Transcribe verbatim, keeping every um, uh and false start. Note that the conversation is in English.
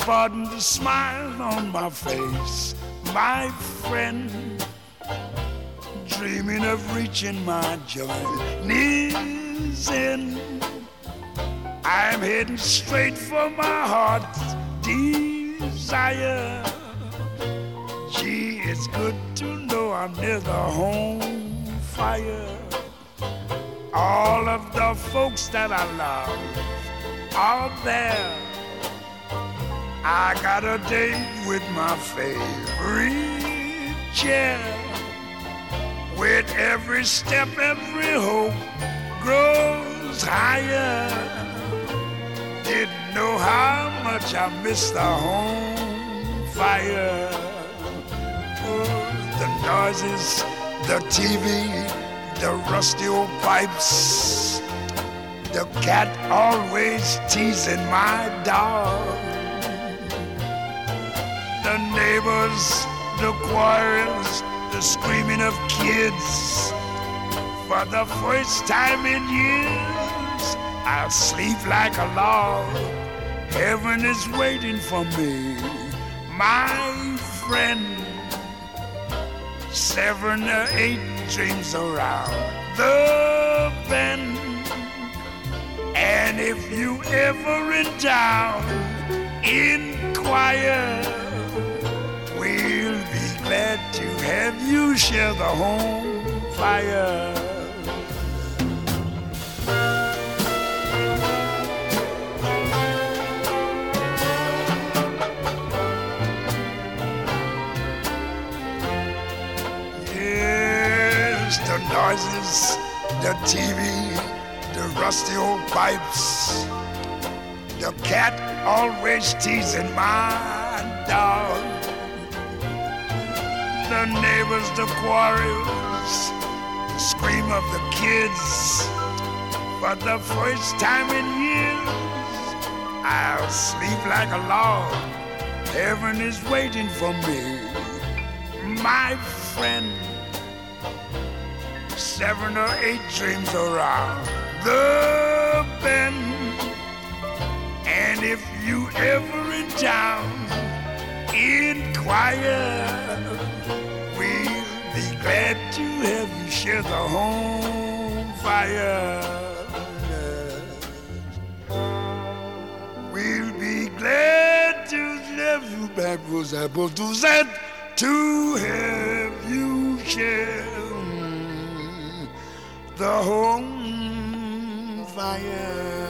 pardon the smile on my face, my friend, dreaming of reaching my journey's end. I'm heading straight for my heart's desire. Gee, it's good to know I'm near the home fire. All of the folks that I love are there. I got a date with my favorite chair. With every step, every hope grows higher. Didn't know how much I missed the home fire. Oh, the noises, the T V, the rusty old pipes, the cat always teasing my dog, the neighbors, the quarrels, the screaming of kids. For the first time in years, I'll sleep like a log. Heaven is waiting for me, my friend. Seven or eight dreams around the bend. And if you ever in town, inquire. We'll be glad to have you share the home fire. The noises, the T V, the rusty old pipes, the cat always teasing my dog, the neighbors, the quarrels, the scream of the kids. For the first time in years, I'll sleep like a log. Heaven is waiting for me, my friend. Seven or eight dreams around the bend. And if you ever in town, inquire. We'll be glad to have you share the home fire. We'll be glad to have you back, was able to that to have you share the home fire.